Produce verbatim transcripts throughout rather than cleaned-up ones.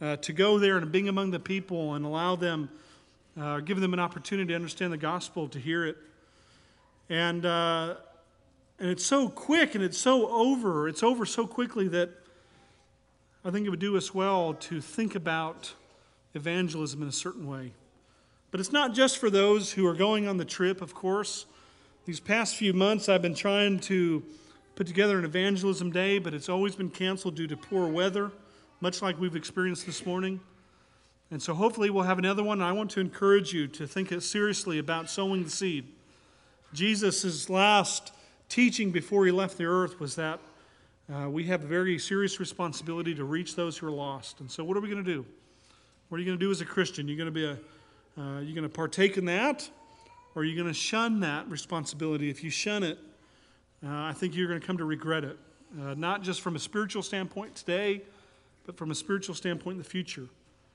uh, to go there and being among the people and allow them, uh, give them an opportunity to understand the gospel, to hear it. And uh, and it's so quick and it's so over. It's over so quickly that I think it would do us well to think about evangelism in a certain way. But it's not just for those who are going on the trip, of course. These past few months I've been trying to put together an evangelism day, but it's always been canceled due to poor weather, much like we've experienced this morning. And so hopefully we'll have another one. I want to encourage you to think seriously about sowing the seed. Jesus' last teaching before he left the earth was that uh, we have a very serious responsibility to reach those who are lost. And so what are we going to do? What are you going to do as a Christian? You're going to be a, uh, you're going to partake in that, or are you going to shun that responsibility? If you shun it, uh, I think you're going to come to regret it. Uh, not just from a spiritual standpoint today, but from a spiritual standpoint in the future.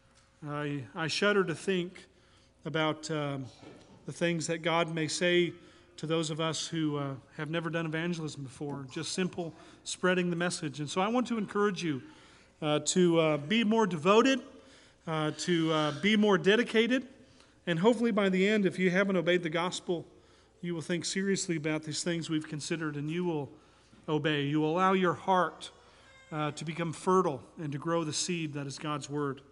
I, I shudder to think about um, the things that God may say to those of us who uh, have never done evangelism before, just simple spreading the message. And so I want to encourage you uh, to uh, be more devoted, uh, to uh, be more dedicated, and hopefully by the end, if you haven't obeyed the gospel, you will think seriously about these things we've considered, and you will obey. You will allow your heart uh, to become fertile and to grow the seed that is God's word.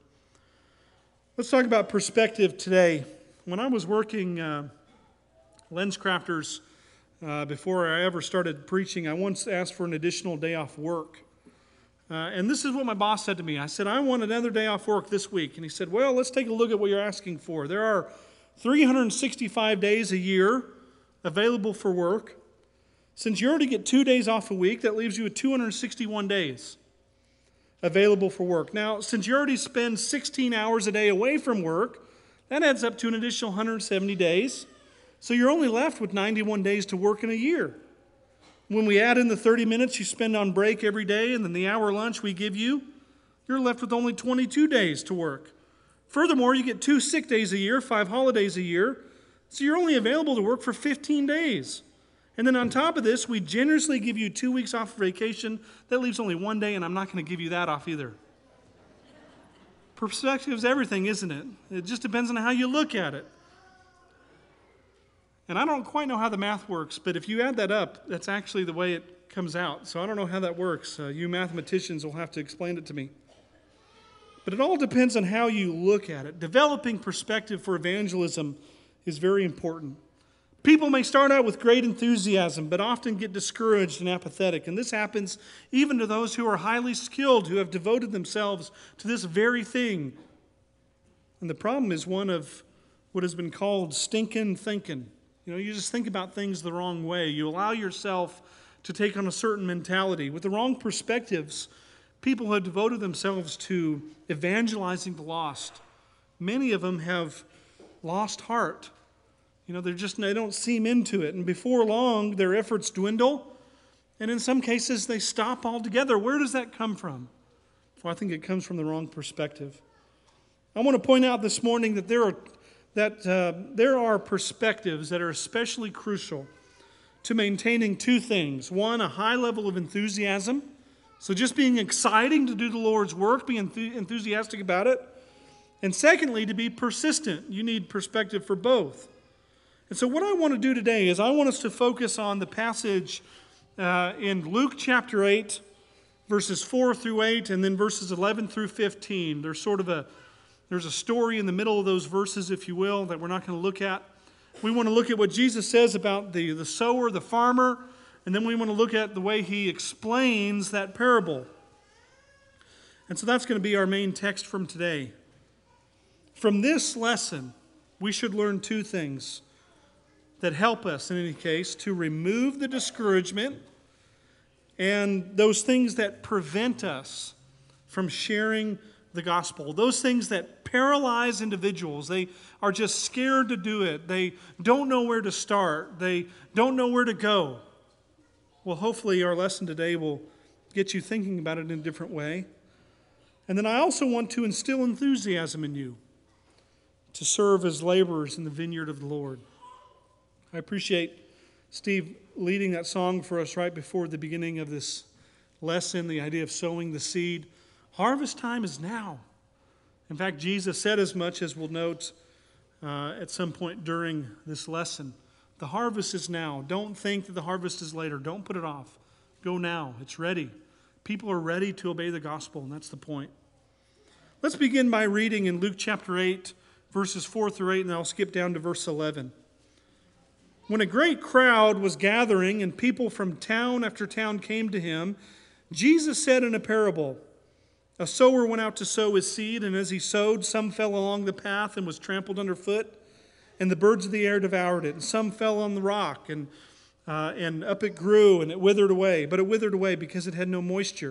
Let's talk about perspective today. When I was working uh, LensCrafters, uh, before I ever started preaching, I once asked for an additional day off work. Uh, and this is what my boss said to me. I said, I want another day off work this week. And he said, well, let's take a look at what you're asking for. There are three hundred sixty-five days a year available for work. Since you already get two days off a week, that leaves you with two hundred sixty-one days available for work. Now, since you already spend sixteen hours a day away from work, that adds up to an additional one hundred seventy days. So you're only left with ninety-one days to work in a year. When we add in the thirty minutes you spend on break every day and then the hour lunch we give you, you're left with only twenty-two days to work. Furthermore, you get two sick days a year, five holidays a year, so you're only available to work for fifteen days. And then on top of this, we generously give you two weeks off of vacation. That leaves only one day, and I'm not going to give you that off either. Perspective is everything, isn't it? It just depends on how you look at it. And I don't quite know how the math works, but if you add that up, that's actually the way it comes out. So I don't know how that works. Uh, you mathematicians will have to explain it to me. But it all depends on how you look at it. Developing perspective for evangelism is very important. People may start out with great enthusiasm, but often get discouraged and apathetic. And this happens even to those who are highly skilled, who have devoted themselves to this very thing. And the problem is one of what has been called stinking thinking. You know, you just think about things the wrong way. You allow yourself to take on a certain mentality. With the wrong perspectives, people who have devoted themselves to evangelizing the lost, many of them have lost heart. You know, they're just, they don't seem into it. And before long, their efforts dwindle. And in some cases, they stop altogether. Where does that come from? Well, I think it comes from the wrong perspective. I want to point out this morning that there are that uh, there are perspectives that are especially crucial to maintaining two things. One, a high level of enthusiasm. So just being exciting to do the Lord's work, being enth- enthusiastic about it. And secondly, to be persistent. You need perspective for both. And so what I want to do today is I want us to focus on the passage uh, in Luke chapter eight, verses four through eight, and then verses eleven through fifteen. There's sort of a There's a story in the middle of those verses, if you will, that we're not going to look at. We want to look at what Jesus says about the, the sower, the farmer, and then we want to look at the way he explains that parable. And so that's going to be our main text from today. From this lesson, we should learn two things that help us, in any case, to remove the discouragement and those things that prevent us from sharing the gospel. Those things that paralyze individuals. They are just scared to do it. They don't know where to start. They don't know where to go. Well, hopefully our lesson today will get you thinking about it in a different way. And then I also want to instill enthusiasm in you to serve as laborers in the vineyard of the Lord. I appreciate Steve leading that song for us right before the beginning of this lesson, the idea of sowing the seed. Harvest time is now. In fact, Jesus said as much, as we'll note uh, at some point during this lesson. The harvest is now. Don't think that the harvest is later. Don't put it off. Go now. It's ready. People are ready to obey the gospel, and that's the point. Let's begin by reading in Luke chapter eight, verses four through eight, and I'll skip down to verse eleven. When a great crowd was gathering and people from town after town came to him, Jesus said in a parable, "A sower went out to sow his seed, and as he sowed, some fell along the path and was trampled underfoot, and the birds of the air devoured it. And some fell on the rock, and, uh, and up it grew, and it withered away. But it withered away because it had no moisture.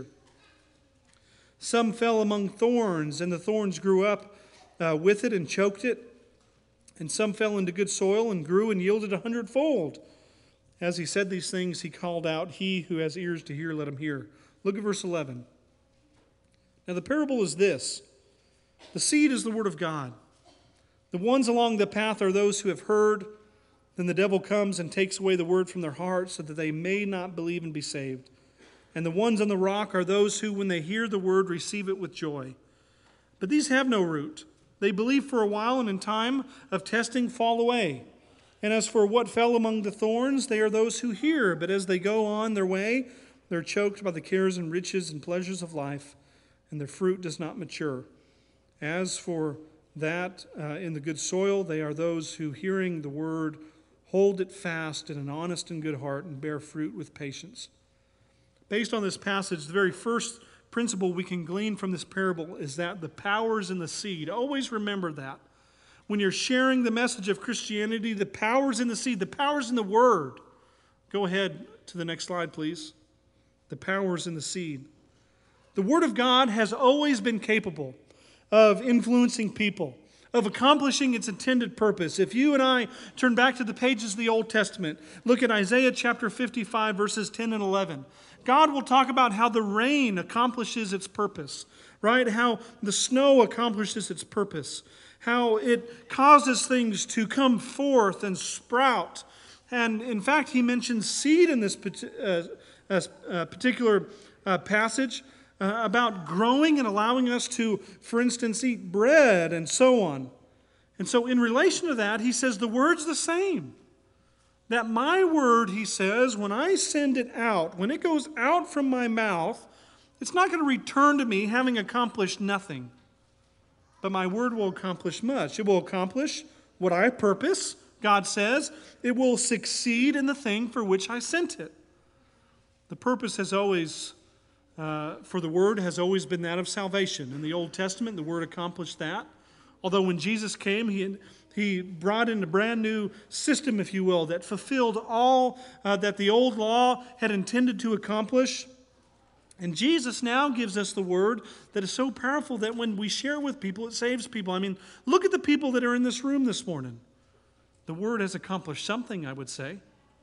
Some fell among thorns, and the thorns grew up uh, with it and choked it. And some fell into good soil and grew and yielded a hundredfold." As he said these things, he called out, "He who has ears to hear, let him hear." Look at verse eleven. Now the parable is this. The seed is the word of God. The ones along the path are those who have heard. Then the devil comes and takes away the word from their hearts so that they may not believe and be saved. And the ones on the rock are those who, when they hear the word, receive it with joy. But these have no root. They believe for a while, and in time of testing fall away. And as for what fell among the thorns, they are those who hear, but as they go on their way, they're choked by the cares and riches and pleasures of life, and their fruit does not mature. As for that uh, in the good soil, they are those who, hearing the word, hold it fast in an honest and good heart and bear fruit with patience. Based on this passage, the very first principle we can glean from this parable is that the power is in the seed. Always remember that. When you're sharing the message of Christianity, the power is in the seed. The power is in the word. Go ahead to the next slide, please. The power is in the seed. The word of God has always been capable of influencing people, of accomplishing its intended purpose. If you and I turn back to the pages of the Old Testament, look at Isaiah chapter fifty-five, verses ten and eleven. God will talk about how the rain accomplishes its purpose, right? How the snow accomplishes its purpose, how it causes things to come forth and sprout. And in fact, he mentions seed in this uh, uh, particular uh, passage uh, about growing and allowing us to, for instance, eat bread and so on. And so in relation to that, he says the word's the same. That my word, he says, when I send it out, when it goes out from my mouth, it's not going to return to me having accomplished nothing. But my word will accomplish much. It will accomplish what I purpose, God says. It will succeed in the thing for which I sent it. The purpose has always, uh, for the word, has always been that of salvation. In the Old Testament, the word accomplished that. Although when Jesus came, he He brought in a brand new system, if you will, that fulfilled all uh, that the old law had intended to accomplish. And Jesus now gives us the word that is so powerful that when we share with people, it saves people. I mean, look at the people that are in this room this morning. The word has accomplished something, I would say.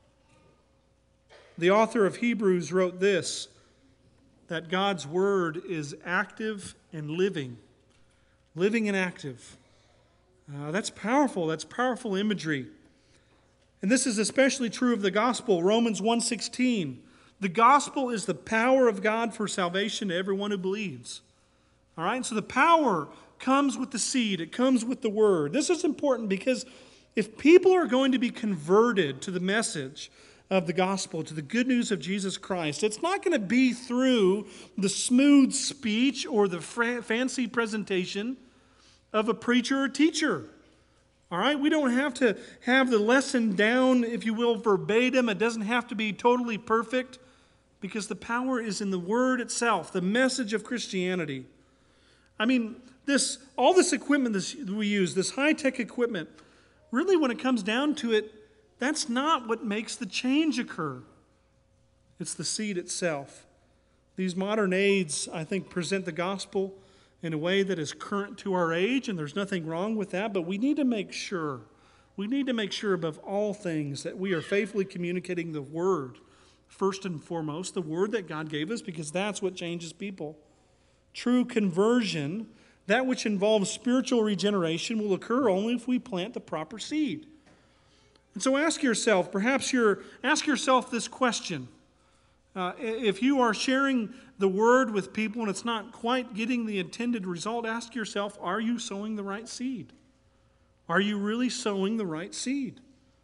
The author of Hebrews wrote this, that God's word is active and living. Living and active. Uh, that's powerful. That's powerful imagery. And this is especially true of the gospel. Romans one sixteen. The gospel is the power of God for salvation to everyone who believes. All right? So the power comes with the seed. It comes with the word. This is important because if people are going to be converted to the message of the gospel, to the good news of Jesus Christ, it's not going to be through the smooth speech or the fra- fancy presentation of a preacher or teacher. All right? We don't have to have the lesson down, if you will, verbatim. It doesn't have to be totally perfect because the power is in the word itself, the message of Christianity. I mean, this all this equipment this, we use, this high-tech equipment, really when it comes down to it, that's not what makes the change occur. It's the seed itself. These modern aids, I think, present the gospel in a way that is current to our age, and there's nothing wrong with that, but we need to make sure, we need to make sure above all things that we are faithfully communicating the word, first and foremost, the word that God gave us, because that's what changes people. True conversion, that which involves spiritual regeneration, will occur only if we plant the proper seed. And so ask yourself, perhaps you're, ask yourself this question. Uh, if you are sharing the word with people and it's not quite getting the intended result, ask yourself, are you sowing the right seed? Are you really sowing the right seed?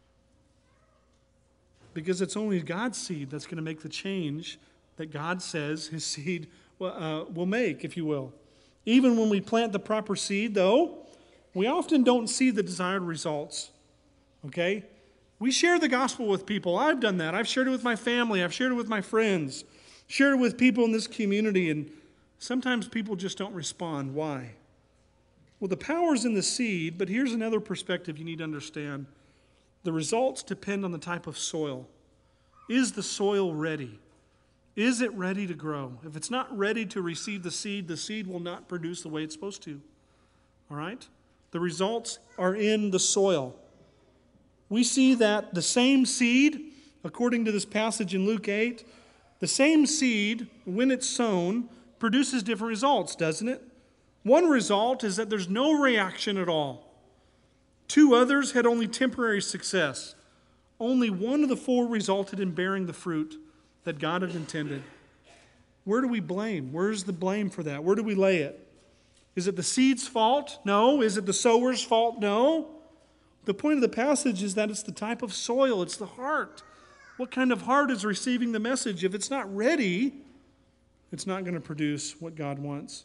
Because it's only God's seed that's going to make the change that God says his seed uh, will make, if you will. Even when we plant the proper seed, though, we often don't see the desired results. Okay? We share the gospel with people. I've done that. I've shared it with my family. I've shared it with my friends. Shared it with people in this community. And sometimes people just don't respond. Why? Well, the power's in the seed, but here's another perspective you need to understand. The results depend on the type of soil. Is the soil ready? Is it ready to grow? If it's not ready to receive the seed, the seed will not produce the way it's supposed to. All right? The results are in the soil. We see that the same seed, according to this passage in Luke eight, the same seed, when it's sown, produces different results, doesn't it? One result is that there's no reaction at all. Two others had only temporary success. Only one of the four resulted in bearing the fruit that God had intended. Where do we blame? Where's the blame for that? Where do we lay it? Is it the seed's fault? No. Is it the sower's fault? No. The point of the passage is that it's the type of soil. It's the heart. What kind of heart is receiving the message? If it's not ready, it's not going to produce what God wants.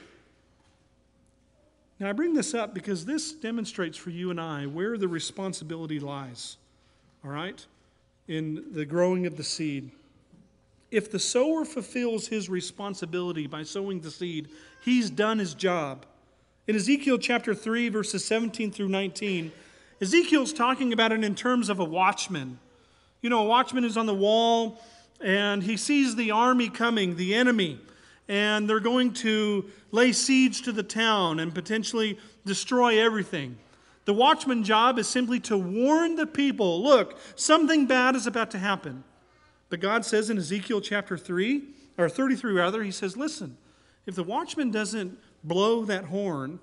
Now, I bring this up because this demonstrates for you and I where the responsibility lies, all right, in the growing of the seed. If the sower fulfills his responsibility by sowing the seed, he's done his job. In Ezekiel chapter three, verses seventeen through nineteen, Ezekiel's talking about it in terms of a watchman. You know, a watchman is on the wall, and he sees the army coming, the enemy, and they're going to lay siege to the town and potentially destroy everything. The watchman's job is simply to warn the people, look, something bad is about to happen. But God says in Ezekiel chapter three, or thirty-three rather, he says, listen, if the watchman doesn't blow that horn,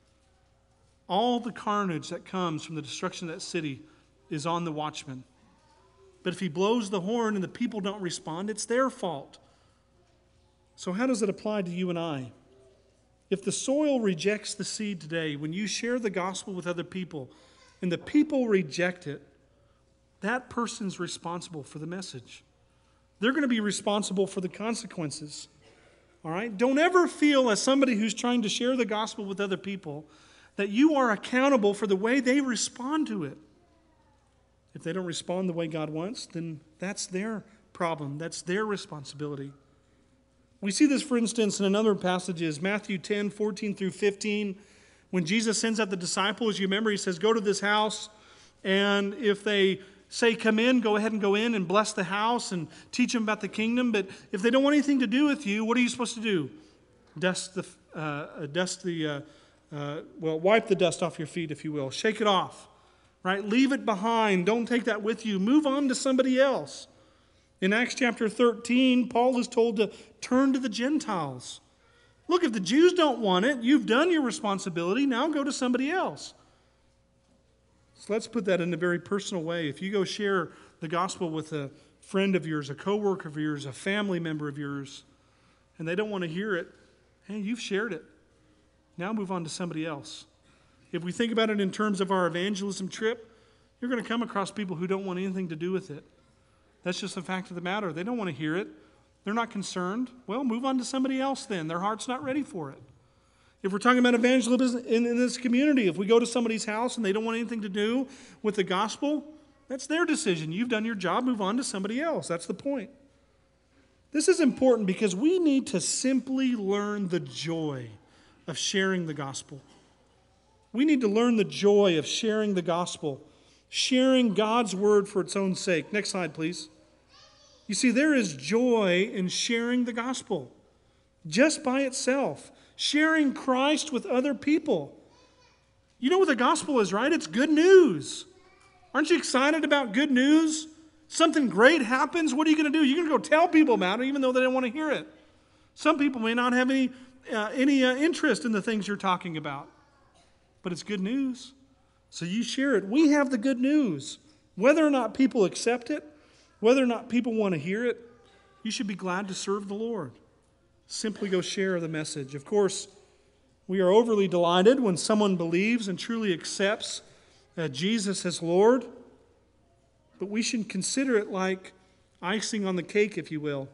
all the carnage that comes from the destruction of that city is on the watchman. But if he blows the horn and the people don't respond, it's their fault. So how does it apply to you and I? If the soil rejects the seed today, when you share the gospel with other people and the people reject it, that person's responsible for the message. They're going to be responsible for the consequences. All right? Don't ever feel as somebody who's trying to share the gospel with other people that you are accountable for the way they respond to it. If they don't respond the way God wants, then that's their problem. That's their responsibility. We see this, for instance, in another passages, Matthew ten, fourteen through fifteen. When Jesus sends out the disciples, you remember he says, go to this house, and if they say come in, go ahead and go in and bless the house and teach them about the kingdom. But if they don't want anything to do with you, what are you supposed to do? Dust the, uh, dust the uh, uh, well, wipe the dust off your feet, if you will. Shake it off, right? Leave it behind. Don't take that with you. Move on to somebody else. In Acts chapter thirteen, Paul is told to turn to the Gentiles. Look, if the Jews don't want it, you've done your responsibility. Now go to somebody else. So let's put that in a very personal way. If you go share the gospel with a friend of yours, a coworker of yours, a family member of yours, and they don't want to hear it, hey, you've shared it. Now move on to somebody else. If we think about it in terms of our evangelism trip, you're going to come across people who don't want anything to do with it. That's just the fact of the matter. They don't want to hear it. They're not concerned. Well, move on to somebody else then. Their heart's not ready for it. If we're talking about evangelism in, in this community, if we go to somebody's house and they don't want anything to do with the gospel, that's their decision. You've done your job. Move on to somebody else. That's the point. This is important because we need to simply learn the joy of sharing the gospel. We need to learn the joy of sharing the gospel, sharing God's word for its own sake. Next slide, please. You see, there is joy in sharing the gospel just by itself, sharing Christ with other people. You know what the gospel is, right? It's good news. Aren't you excited about good news? Something great happens. What are you going to do? You're going to go tell people about it even though they don't want to hear it. Some people may not have any, uh, any uh, interest in the things you're talking about, but it's good news. So you share it. We have the good news. Whether or not people accept it, whether or not people want to hear it, You should be glad to serve the Lord. Simply go share the message. Of course, we are overly delighted when someone believes and truly accepts uh, Jesus as Lord, but we should consider it like icing on the cake, if you will.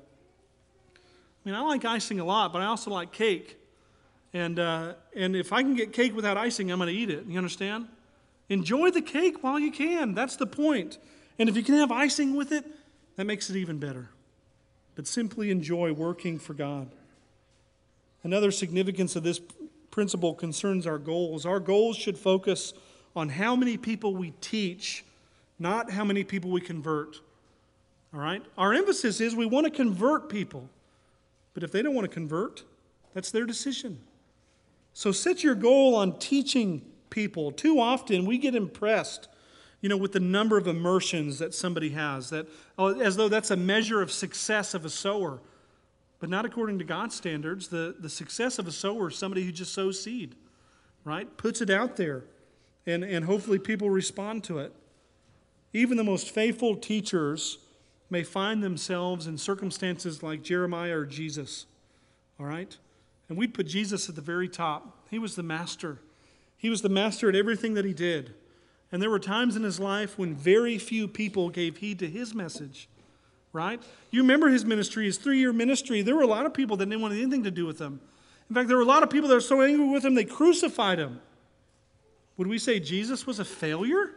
I mean, I like icing a lot, but I also like cake. And uh, and if I can get cake without icing, I'm going to eat it. You understand? Enjoy the cake while you can. That's the point. And if you can have icing with it, that makes it even better. But simply enjoy working for God. Another significance of this principle concerns our goals. Our goals should focus on how many people we teach, not how many people we convert. All right? Our emphasis is we want to convert people. But if they don't want to convert, that's their decision. So set your goal on teaching people. Too often we get impressed, you know, with the number of immersions that somebody has, that oh, as though that's a measure of success of a sower. But not according to God's standards. The, the success of a sower is somebody who just sows seed, right? Puts it out there, and, and hopefully people respond to it. Even the most faithful teachers may find themselves in circumstances like Jeremiah or Jesus, all right? And we'd put Jesus at the very top. He was the master. He was the master at everything that he did. And there were times in his life when very few people gave heed to his message, right? You remember his ministry, his three-year ministry. There were a lot of people that didn't want anything to do with him. In fact, there were a lot of people that were so angry with him, they crucified him. Would we say Jesus was a failure?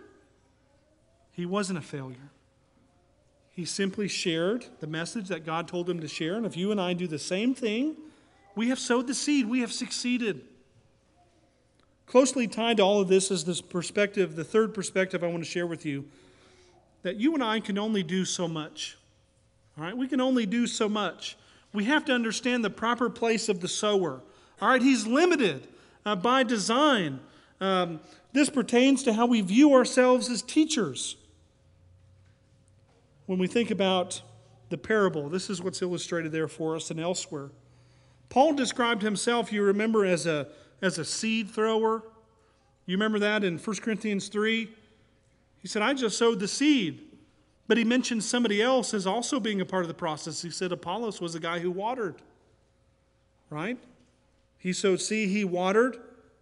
He wasn't a failure. He simply shared the message that God told him to share. And if you and I do the same thing, we have sowed the seed. We have succeeded. Closely tied to all of this is this perspective, the third perspective I want to share with you, that you and I can only do so much. All right, we can only do so much. We have to understand the proper place of the sower. All right, he's limited uh, by design. Um, this pertains to how we view ourselves as teachers. When we think about the parable, this is what's illustrated there for us and elsewhere. Paul described himself, you remember, as a, as a seed thrower. You remember that in First Corinthians three? He said, I just sowed the seed. But he mentioned somebody else as also being a part of the process. He said Apollos was the guy who watered. Right? He sowed seed, he watered.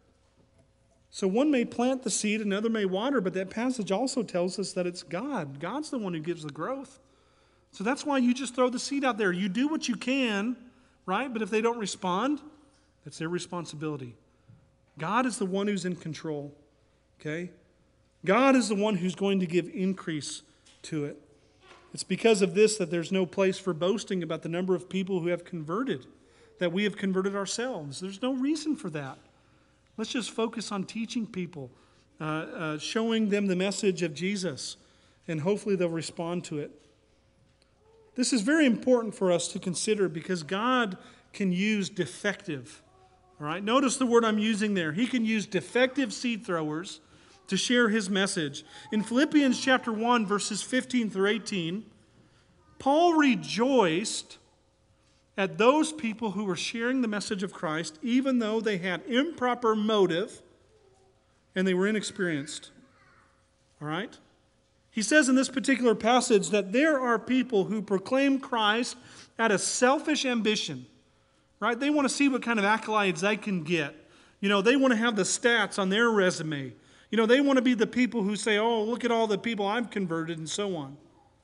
So one may plant the seed, another may water, but that passage also tells us that it's God. God's the one who gives the growth. So that's why you just throw the seed out there. You do what you can, right? But if they don't respond, that's their responsibility. God is the one who's in control, okay? God is the one who's going to give increase to it. It's because of this that there's no place for boasting about the number of people who have converted, that we have converted ourselves. There's no reason for that. Let's just focus on teaching people, uh, uh, showing them the message of Jesus, and hopefully they'll respond to it. This is very important for us to consider because God can use defective. All right, notice the word I'm using there. He can use defective seed throwers to share his message. In Philippians chapter one, verses fifteen through eighteen, Paul rejoiced at those people who were sharing the message of Christ, even though they had improper motive and they were inexperienced. All right? He says in this particular passage that there are people who proclaim Christ out of selfish ambition. Right? They want to see what kind of accolades they can get. You know, they want to have the stats on their resume. You know, they want to be the people who say, oh, look at all the people I've converted and so on.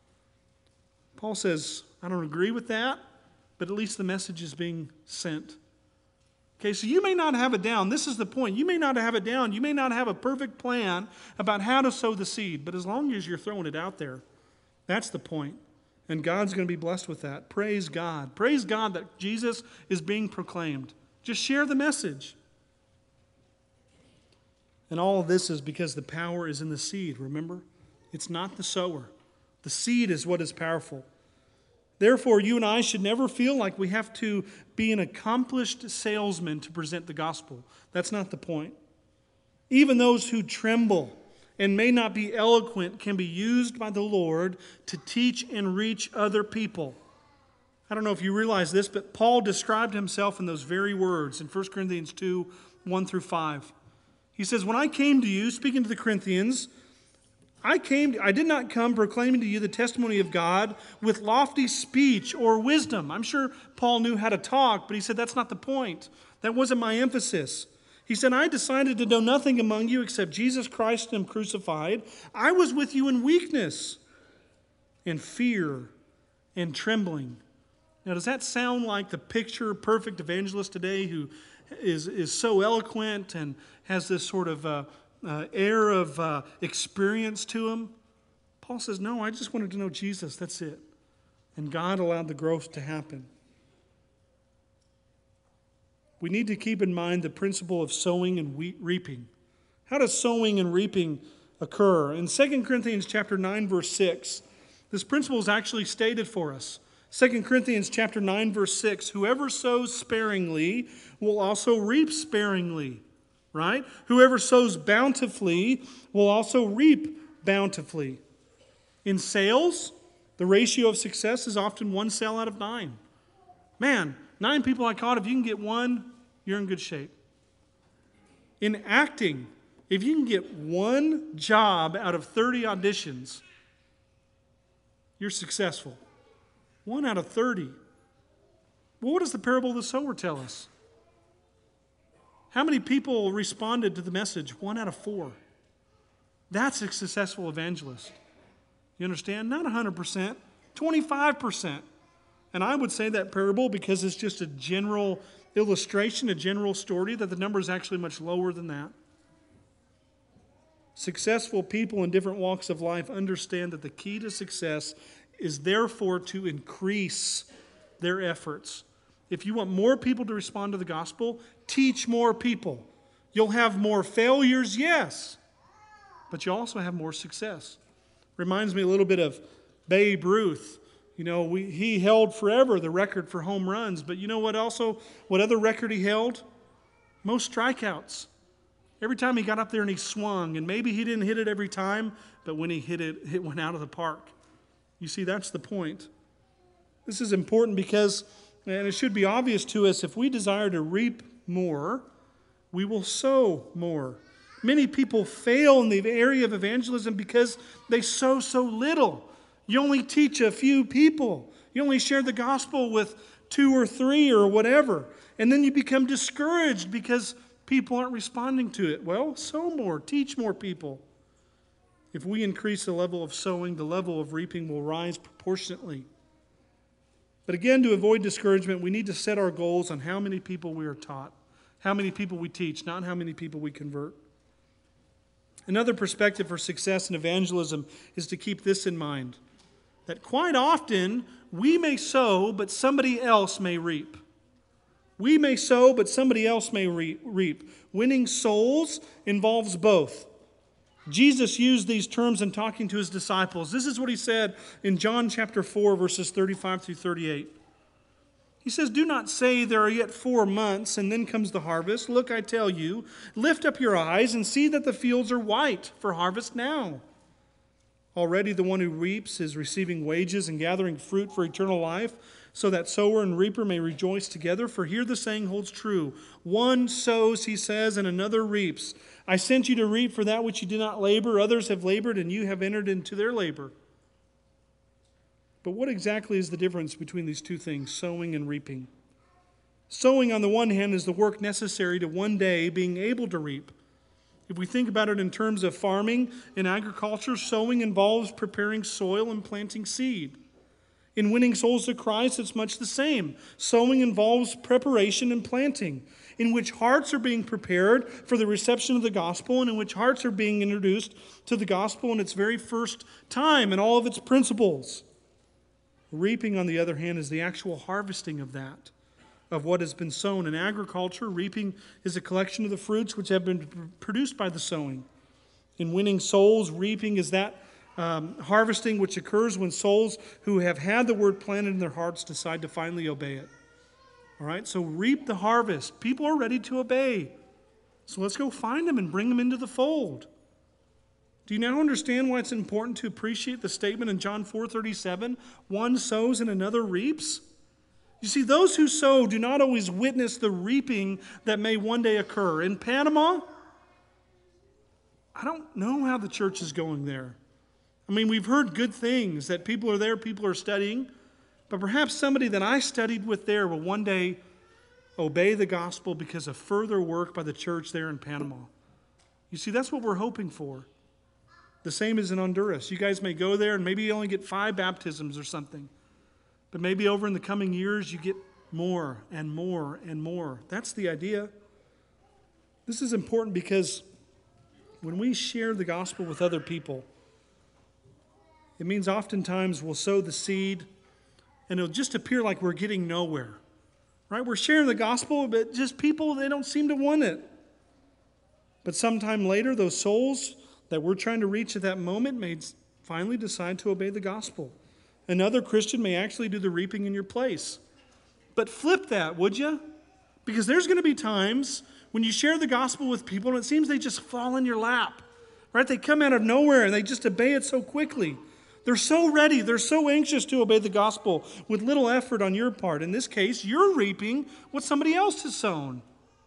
Paul says, I don't agree with that. But at least the message is being sent. Okay, so you may not have it down. This is the point. You may not have it down. You may not have a perfect plan about how to sow the seed. But as long as you're throwing it out there, that's the point. And God's going to be blessed with that. Praise God. Praise God that Jesus is being proclaimed. Just share the message. And all of this is because the power is in the seed, remember? It's not the sower. The seed is what is powerful. Therefore, you and I should never feel like we have to be an accomplished salesman to present the gospel. That's not the point. Even those who tremble and may not be eloquent can be used by the Lord to teach and reach other people. I don't know if you realize this, but Paul described himself in those very words in First Corinthians two, one through five. He says, when I came to you, speaking to the Corinthians, I came, I did not come proclaiming to you the testimony of God with lofty speech or wisdom. I'm sure Paul knew how to talk, but he said that's not the point. That wasn't my emphasis. He said, I decided to know nothing among you except Jesus Christ and Him crucified. I was with you in weakness, in fear, and trembling. Now, does that sound like the picture perfect evangelist today who is, is so eloquent and has this sort of uh, uh, air of uh, experience to him? Paul says, no, I just wanted to know Jesus. That's it. And God allowed the growth to happen. We need to keep in mind the principle of sowing and reaping. How does sowing and reaping occur? In Second Corinthians chapter nine, verse six, this principle is actually stated for us. Second Corinthians chapter nine, verse six, whoever sows sparingly will also reap sparingly, right? Whoever sows bountifully will also reap bountifully. In sales, the ratio of success is often one sale out of nine. Man, nine people I caught, if you can get one, you're in good shape. In acting, if you can get one job out of thirty auditions, you're successful. One out of thirty. Well, what does the parable of the sower tell us? How many people responded to the message? One out of four. That's a successful evangelist. You understand? Not one hundred percent, twenty-five percent. And I would say that parable because it's just a general illustration, a general story, that the number is actually much lower than that. Successful people in different walks of life understand that the key to success is therefore to increase their efforts. If you want more people to respond to the gospel, teach more people. You'll have more failures, yes, but you'll also have more success. Reminds me a little bit of Babe Ruth. You know, we, he held forever the record for home runs, but you know what also, what other record he held? Most strikeouts. Every time he got up there and he swung, and maybe he didn't hit it every time, but when he hit it, it went out of the park. You see, that's the point. This is important because, and it should be obvious to us, if we desire to reap more, we will sow more. Many people fail in the area of evangelism because they sow so little. You only teach a few people. You only share the gospel with two or three or whatever. And then you become discouraged because people aren't responding to it. Well, sow more, teach more people. If we increase the level of sowing, the level of reaping will rise proportionately. But again, to avoid discouragement, we need to set our goals on how many people we are taught, how many people we teach, not how many people we convert. Another perspective for success in evangelism is to keep this in mind, that quite often we may sow, but somebody else may reap. We may sow, but somebody else may reap. Winning souls involves both. Jesus used these terms in talking to his disciples. This is what he said in John chapter four, verses thirty-five through thirty-eight. He says, do not say there are yet four months and then comes the harvest. Look, I tell you, lift up your eyes and see that the fields are white for harvest now. Already the one who reaps is receiving wages and gathering fruit for eternal life, so that sower and reaper may rejoice together. For here the saying holds true. One sows, he says, and another reaps. I sent you to reap for that which you did not labor. Others have labored, and you have entered into their labor. But what exactly is the difference between these two things, sowing and reaping? Sowing, on the one hand, is the work necessary to one day being able to reap. If we think about it in terms of farming and agriculture, sowing involves preparing soil and planting seed. In winning souls to Christ, it's much the same. Sowing involves preparation and planting, in which hearts are being prepared for the reception of the gospel and in which hearts are being introduced to the gospel in its very first time and all of its principles. Reaping, on the other hand, is the actual harvesting of that, of what has been sown. In agriculture, reaping is a collection of the fruits which have been produced by the sowing. In winning souls, reaping is that um, harvesting which occurs when souls who have had the word planted in their hearts decide to finally obey it. All right, so reap the harvest. People are ready to obey. So let's go find them and bring them into the fold. Do you now understand why it's important to appreciate the statement in John four thirty-seven, one sows and another reaps? You see, those who sow do not always witness the reaping that may one day occur. In Panama, I don't know how the church is going there. I mean, we've heard good things, that people are there, people are studying, but perhaps somebody that I studied with there will one day obey the gospel because of further work by the church there in Panama. You see, that's what we're hoping for. The same as in Honduras. You guys may go there and maybe you only get five baptisms or something. But maybe over in the coming years you get more and more and more. That's the idea. This is important because when we share the gospel with other people, it means oftentimes we'll sow the seed and it'll just appear like we're getting nowhere. Right? We're sharing the gospel, but just people, they don't seem to want it. But sometime later, those souls that we're trying to reach at that moment may finally decide to obey the gospel. Another Christian may actually do the reaping in your place. But flip that, would you? Because there's going to be times when you share the gospel with people and it seems they just fall in your lap. Right? They come out of nowhere and they just obey it so quickly. They're so ready, they're so anxious to obey the gospel with little effort on your part. In this case, you're reaping what somebody else has sown.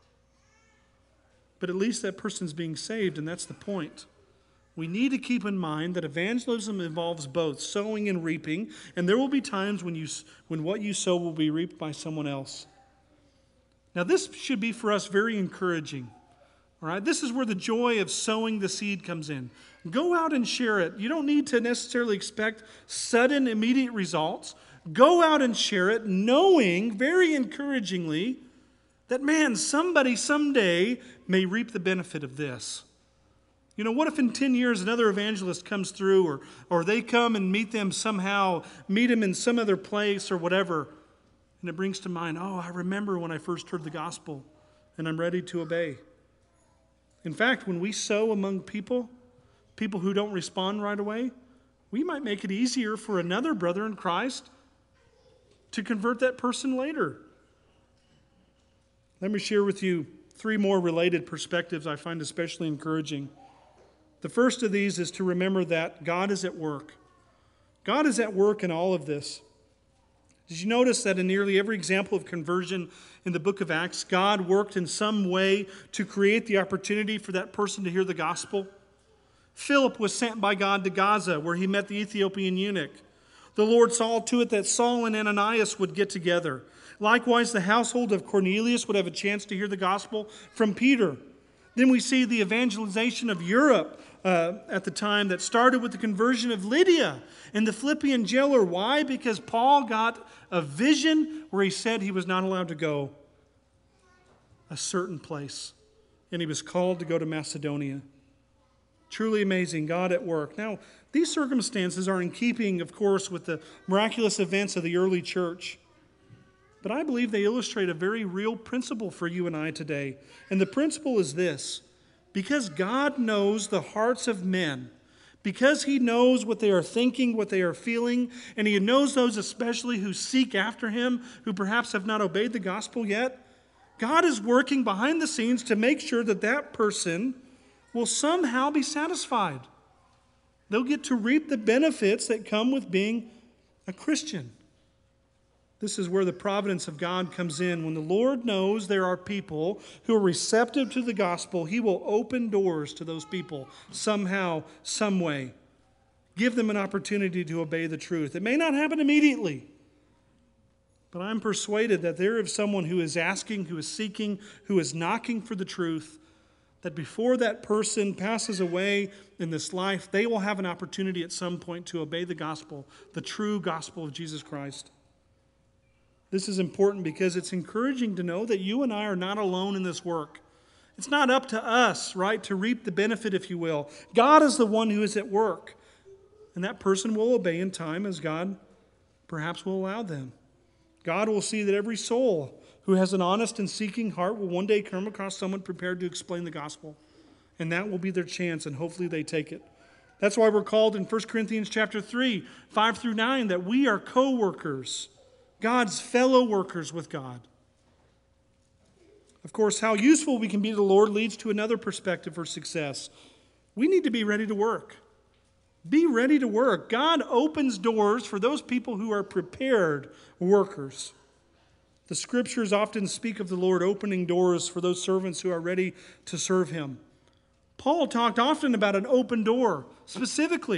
But at least that person's being saved, and that's the point. We need to keep in mind that evangelism involves both sowing and reaping, and there will be times when you when what you sow will be reaped by someone else. Now, this should be for us very encouraging. All right, this is where the joy of sowing the seed comes in. Go out and share it. You don't need to necessarily expect sudden, immediate results. Go out and share it, knowing very encouragingly that, man, somebody someday may reap the benefit of this. You know, what if in ten years another evangelist comes through, or, or they come and meet them somehow, meet them in some other place or whatever, and it brings to mind, oh, I remember when I first heard the gospel, and I'm ready to obey. In fact, when we sow among people, people who don't respond right away, we might make it easier for another brother in Christ to convert that person later. Let me share with you three more related perspectives I find especially encouraging. The first of these is to remember that God is at work. God is at work in all of this. Did you notice that in nearly every example of conversion in the book of Acts, God worked in some way to create the opportunity for that person to hear the gospel? Philip was sent by God to Gaza, where he met the Ethiopian eunuch. The Lord saw to it that Saul and Ananias would get together. Likewise, the household of Cornelius would have a chance to hear the gospel from Peter. Then we see the evangelization of Europe uh, at the time that started with the conversion of Lydia and the Philippian jailer. Why? Because Paul got a vision where he said he was not allowed to go a certain place, and he was called to go to Macedonia. Truly amazing, God at work. Now, these circumstances are in keeping, of course, with the miraculous events of the early church. But I believe they illustrate a very real principle for you and I today. And the principle is this: because God knows the hearts of men, because He knows what they are thinking, what they are feeling, and He knows those especially who seek after Him, who perhaps have not obeyed the gospel yet, God is working behind the scenes to make sure that that person will somehow be satisfied. They'll get to reap the benefits that come with being a Christian. This is where the providence of God comes in. When the Lord knows there are people who are receptive to the gospel, He will open doors to those people somehow, some way. Give them an opportunity to obey the truth. It may not happen immediately, but I'm persuaded that there is someone who is asking, who is seeking, who is knocking for the truth, that before that person passes away in this life, they will have an opportunity at some point to obey the gospel, the true gospel of Jesus Christ. This is important because it's encouraging to know that you and I are not alone in this work. It's not up to us, right, to reap the benefit, if you will. God is the one who is at work. And that person will obey in time as God perhaps will allow them. God will see that every soul who has an honest and seeking heart will one day come across someone prepared to explain the gospel. And that will be their chance, and hopefully they take it. That's why we're called in First Corinthians chapter three, five through nine, that we are co-workers, God's fellow workers with God. Of course, how useful we can be to the Lord leads to another perspective for success. We need to be ready to work. Be ready to work. God opens doors for those people who are prepared workers. The Scriptures often speak of the Lord opening doors for those servants who are ready to serve Him. Paul talked often about an open door, specifically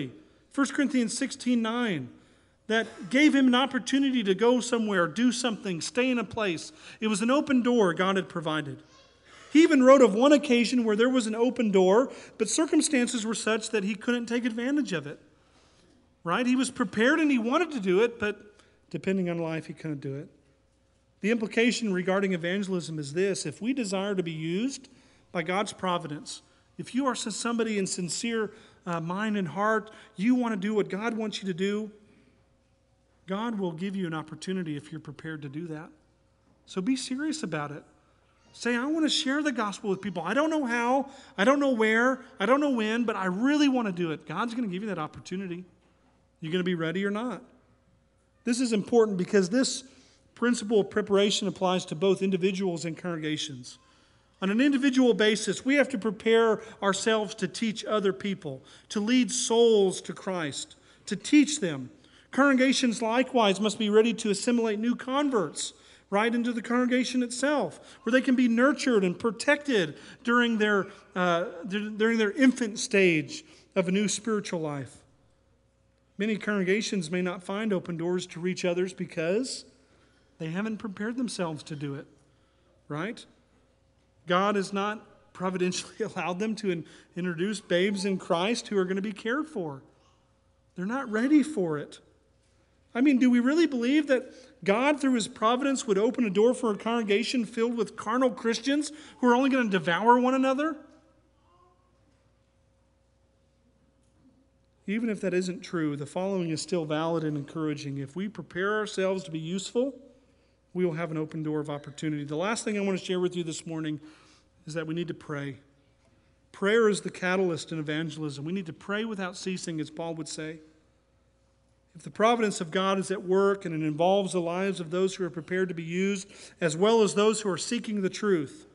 First Corinthians sixteen nine, that gave him an opportunity to go somewhere, do something, stay in a place. It was an open door God had provided. He even wrote of one occasion where there was an open door, but circumstances were such that he couldn't take advantage of it. Right? He was prepared and he wanted to do it, but depending on life, he couldn't do it. The implication regarding evangelism is this: if we desire to be used by God's providence, if you are somebody in sincere uh, mind and heart, you want to do what God wants you to do, God will give you an opportunity if you're prepared to do that. So be serious about it. Say, I want to share the gospel with people. I don't know how, I don't know where, I don't know when, but I really want to do it. God's going to give you that opportunity. You're going to be ready or not. This is important because this principle of preparation applies to both individuals and congregations. On an individual basis, we have to prepare ourselves to teach other people, to lead souls to Christ, to teach them. Congregations likewise must be ready to assimilate new converts right into the congregation itself, where they can be nurtured and protected during their, uh, during their infant stage of a new spiritual life. Many congregations may not find open doors to reach others because they haven't prepared themselves to do it, right? God has not providentially allowed them to in, introduce babes in Christ who are going to be cared for. They're not ready for it. I mean, do we really believe that God, through His providence, would open a door for a congregation filled with carnal Christians who are only going to devour one another? Even if that isn't true, the following is still valid and encouraging. If we prepare ourselves to be useful, we will have an open door of opportunity. The last thing I want to share with you this morning is that we need to pray. Prayer is the catalyst in evangelism. We need to pray without ceasing, as Paul would say. If the providence of God is at work and it involves the lives of those who are prepared to be used, as well as those who are seeking the truth,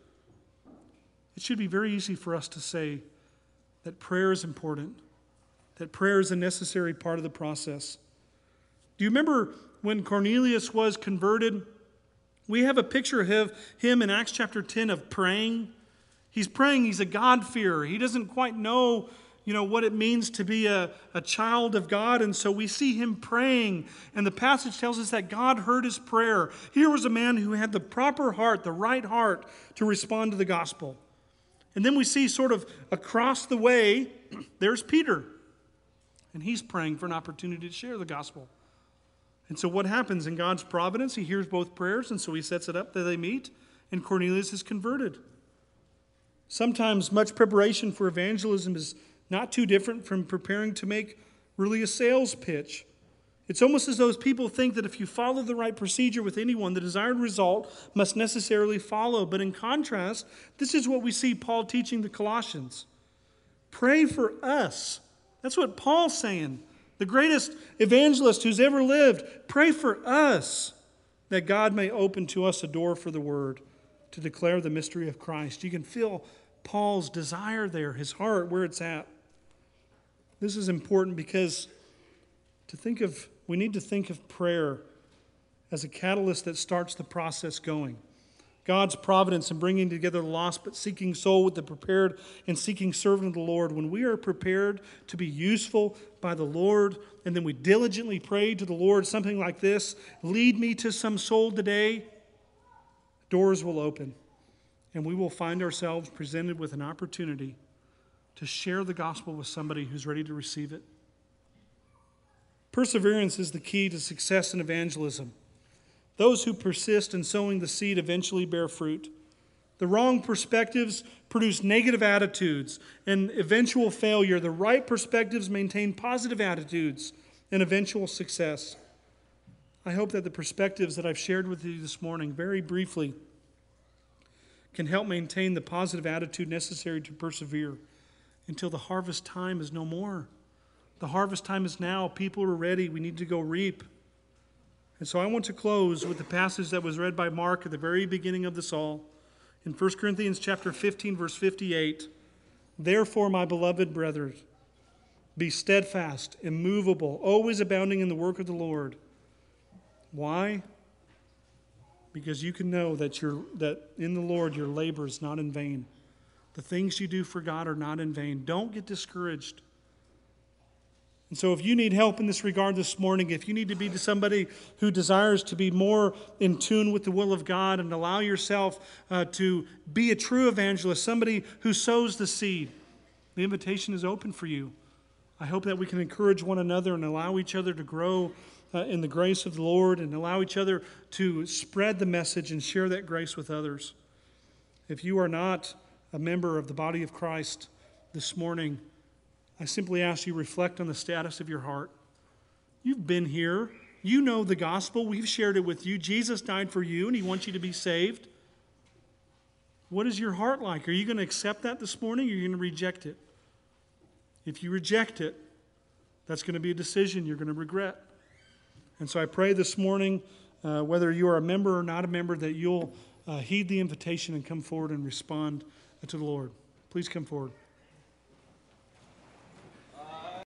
it should be very easy for us to say that prayer is important, that prayer is a necessary part of the process. Do you remember when Cornelius was converted? We have a picture of him in Acts chapter ten of praying. He's praying, he's a God-fearer. He doesn't quite know, you know, what it means to be a, a child of God, and so we see him praying, and the passage tells us that God heard his prayer. Here was a man who had the proper heart, the right heart, to respond to the gospel. And then we see sort of across the way, there's Peter, and he's praying for an opportunity to share the gospel. And so what happens in God's providence? He hears both prayers, and so he sets it up that they meet, and Cornelius is converted. Sometimes much preparation for evangelism is not too different from preparing to make really a sales pitch. It's almost as though people think that if you follow the right procedure with anyone, the desired result must necessarily follow. But in contrast, this is what we see Paul teaching the Colossians. Pray for us. That's what Paul's saying. The greatest evangelist who's ever lived. Pray for us that God may open to us a door for the word to declare the mystery of Christ. You can feel Paul's desire there, his heart, where it's at. This is important because to think of, we need to think of prayer as a catalyst that starts the process going. God's providence in bringing together the lost but seeking soul with the prepared and seeking servant of the Lord. When we are prepared to be useful by the Lord, and then we diligently pray to the Lord something like this, lead me to some soul today, doors will open, and we will find ourselves presented with an opportunity to share the gospel with somebody who's ready to receive it. Perseverance is the key to success in evangelism. Those who persist in sowing the seed eventually bear fruit. The wrong perspectives produce negative attitudes and eventual failure. The right perspectives maintain positive attitudes and eventual success. I hope that the perspectives that I've shared with you this morning, very briefly, can help maintain the positive attitude necessary to persevere until the harvest time is no more. The harvest time is now. People are ready. We need to go reap. And so I want to close with the passage that was read by Mark at the very beginning of this all. In First Corinthians chapter fifteen, verse fifty-eight, therefore, my beloved brethren, be steadfast, immovable, always abounding in the work of the Lord. Why? Because you can know that you're, that in the Lord your labor is not in vain. The things you do for God are not in vain. Don't get discouraged. And so if you need help in this regard this morning, if you need to be to somebody who desires to be more in tune with the will of God and allow yourself uh, to be a true evangelist, somebody who sows the seed, the invitation is open for you. I hope that we can encourage one another and allow each other to grow uh, in the grace of the Lord and allow each other to spread the message and share that grace with others. If you are not a member of the body of Christ this morning, I simply ask you reflect on the status of your heart. You've been here. You know the gospel. We've shared it with you. Jesus died for you, and he wants you to be saved. What is your heart like? Are you going to accept that this morning, or are you going to reject it? If you reject it, that's going to be a decision you're going to regret. And so I pray this morning, uh, whether you are a member or not a member, that you'll uh, heed the invitation and come forward and respond to the Lord. Please come forward.